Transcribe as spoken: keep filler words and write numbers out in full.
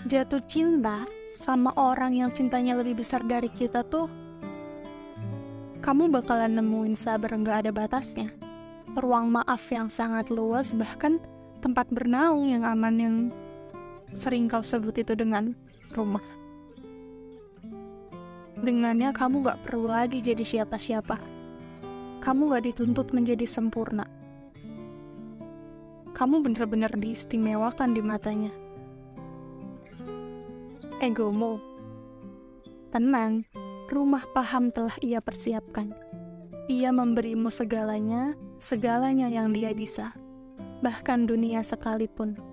jatuh cinta sama orang yang cintanya lebih besar dari kita tuh, kamu bakalan nemuin sabar nggak ada batasnya, ruang maaf yang sangat luas, bahkan tempat bernaung yang aman yang sering kau sebut itu dengan rumah. Dengannya kamu gak perlu lagi jadi siapa-siapa. Kamu gak dituntut menjadi sempurna. Kamu benar-benar diistimewakan di matanya. Egomu, tenang, rumah paham telah ia persiapkan. Ia memberimu segalanya, segalanya yang dia bisa. Bahkan dunia sekalipun.